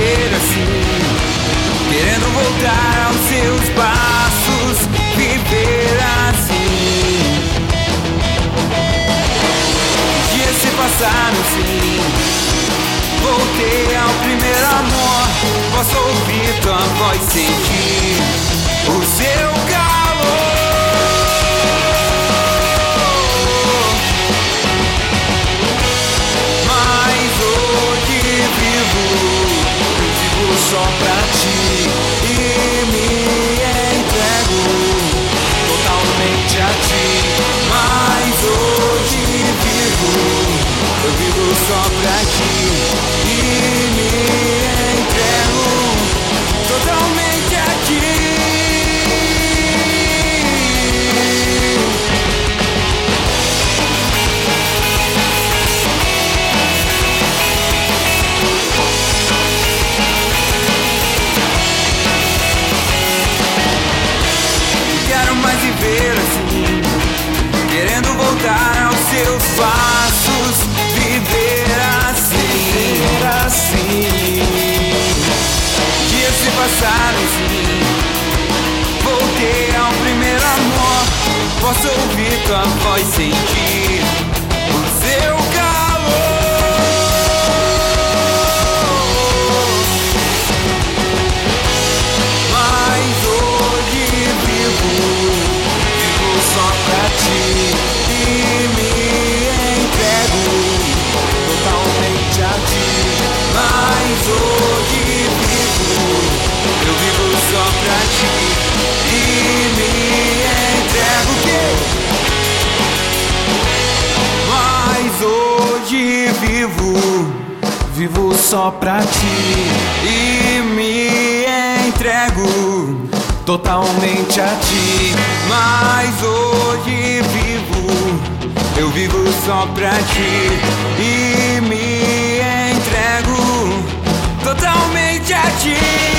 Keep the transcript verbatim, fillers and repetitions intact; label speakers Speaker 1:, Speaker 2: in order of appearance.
Speaker 1: viver assim, querendo voltar aos seus passos, viver assim. Dias se passaram sim, voltei ao primeiro amor. Posso ouvir tua voz, sentir o seu calor. Mas hoje vivo, vivo só pra ti e me entrego totalmente a ti. Mas hoje vivo, eu vivo só pra ti e me entrego totalmente a ti. Quero mais viver assim, querendo voltar aos seus passos, viver assim, viver assim. Dias se passaram sim, voltei ao primeiro amor. Posso ouvir tua voz, sentir o seu calor. Mas hoje vivo, vivo só pra ti e me entrego totalmente a ti. Mas hoje vivo, eu vivo só pra ti e me entrego que. Mas hoje vivo, vivo só pra ti e me entrego totalmente a ti. Mas hoje vivo, eu vivo só pra ti e me entrego totalmente a ti.